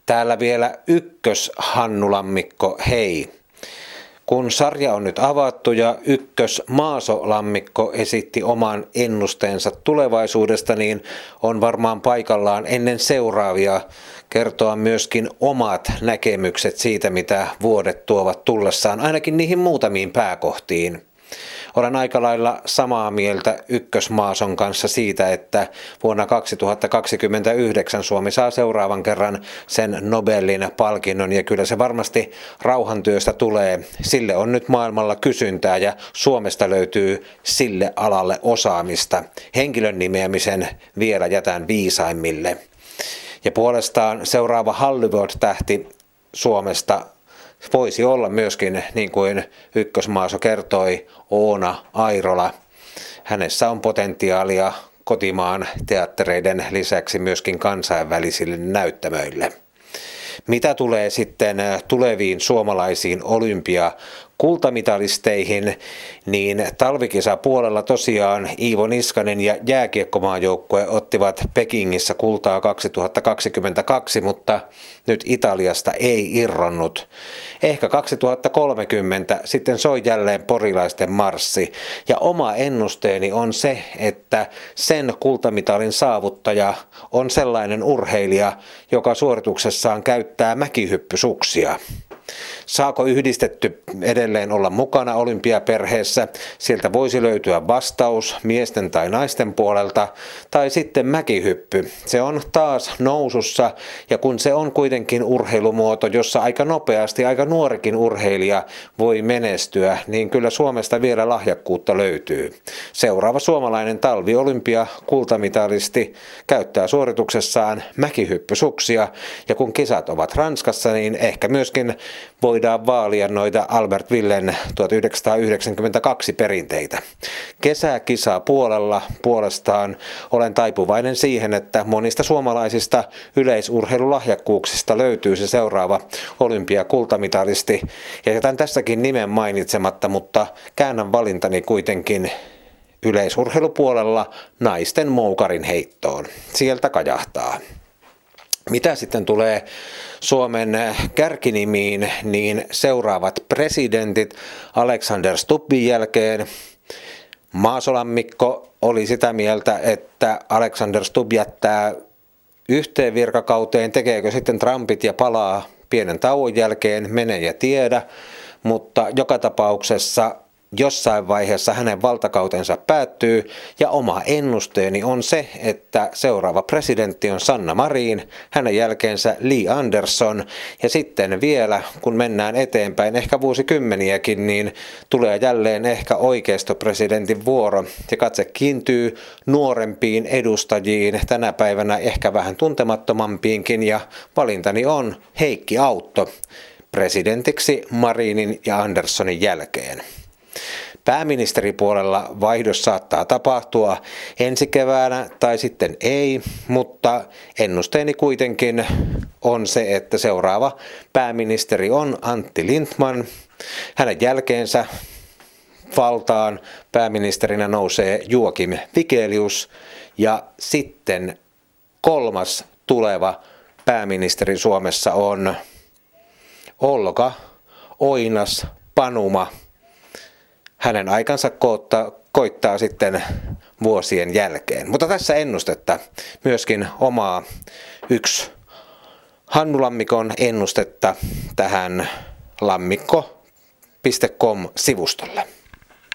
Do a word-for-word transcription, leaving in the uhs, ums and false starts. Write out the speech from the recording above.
Täällä vielä ykkös Hannu Lammikko, hei. Kun sarja on nyt avattu ja ykkös Maaso Lammikko esitti oman ennusteensa tulevaisuudesta, niin on varmaan paikallaan ennen seuraavia kertoa myöskin omat näkemykset siitä, mitä vuodet tuovat tullessaan, ainakin niihin muutamiin pääkohtiin. Olen aika lailla samaa mieltä ykkösmaason kanssa siitä, että vuonna kaksituhattakaksikymmentäyhdeksän Suomi saa seuraavan kerran sen Nobelin palkinnon ja kyllä se varmasti rauhantyöstä tulee. Sille on nyt maailmalla kysyntää ja Suomesta löytyy sille alalle osaamista. Henkilön nimeämisen vielä jätän viisaimmille. Ja puolestaan seuraava Hollywood-tähti Suomesta voisi olla myöskin, niin kuin ykkösmaaso kertoi, Oona Airola. Hänessä on potentiaalia kotimaan teattereiden lisäksi myöskin kansainvälisille näyttämöille. Mitä tulee sitten tuleviin suomalaisiin olympia kultamitalisteihin, niin talvikisapuolella tosiaan Iivo Niskanen ja jääkiekkomaajoukkue ottivat Pekingissä kultaa kaksituhattakaksikymmentäkaksi, mutta nyt Italiasta ei irronnut. Ehkä kaksituhattakolmekymmentä sitten soi jälleen porilaisten marssi ja oma ennusteeni on se, että sen kultamitalin saavuttaja on sellainen urheilija, joka suorituksessaan käyttää mäkihyppysuksia. Saako yhdistetty edelleen olla mukana olympiaperheessä? Sieltä voisi löytyä vastaus miesten tai naisten puolelta, tai sitten mäkihyppy. Se on taas nousussa, ja kun se on kuitenkin urheilumuoto, jossa aika nopeasti aika nuorikin urheilija voi menestyä, niin kyllä Suomesta vielä lahjakkuutta löytyy. Seuraava suomalainen talviolympia kultamitalisti käyttää suorituksessaan mäkihyppysuksia, ja kun kisat ovat Ranskassa, niin ehkä myöskin voidaan vaalia noita Albert Villen tuhatyhdeksänsataayhdeksänkymmentäkaksi perinteitä. Kesäkisaa puolella puolestaan olen taipuvainen siihen, että monista suomalaisista yleisurheilulahjakkuuksista löytyy se seuraava olympiakultamitalisti. Ja jätän tässäkin nimen mainitsematta, mutta käännän valintani kuitenkin yleisurheilupuolella naisten moukarin heittoon. Sieltä kajahtaa. Mitä sitten tulee Suomen kärkinimiin, niin seuraavat presidentit Alexander Stubbin jälkeen. Maaso Lammikko oli sitä mieltä, että Alexander Stubb jättää yhteen virkakauteen, tekeekö sitten Trumpit ja palaa pienen tauon jälkeen, mene ja tiedä, mutta joka tapauksessa jossain vaiheessa hänen valtakautensa päättyy ja oma ennusteeni on se, että seuraava presidentti on Sanna Marin, hänen jälkeensä Li Andersson ja sitten vielä kun mennään eteenpäin ehkä vuosikymmeniäkin, niin tulee jälleen ehkä oikeistopresidentin vuoro ja katse kiintyy nuorempiin edustajiin, tänä päivänä ehkä vähän tuntemattomampiinkin ja valintani on Heikki Autto presidentiksi Marinin ja Anderssonin jälkeen. Pääministeripuolella vaihdos saattaa tapahtua ensi keväänä tai sitten ei, mutta ennusteeni kuitenkin on se, että seuraava pääministeri on Antti Lindtman. Hänen jälkeensä valtaan pääministerinä nousee Joakim Vigelius ja sitten kolmas tuleva pääministeri Suomessa on Olga Oinas-Panuma. Hänen aikansa koottaa, koittaa sitten vuosien jälkeen. Mutta tässä ennustetta myöskin omaa yksi Hannu Lammikon ennustetta tähän lammikko piste com-sivustolle.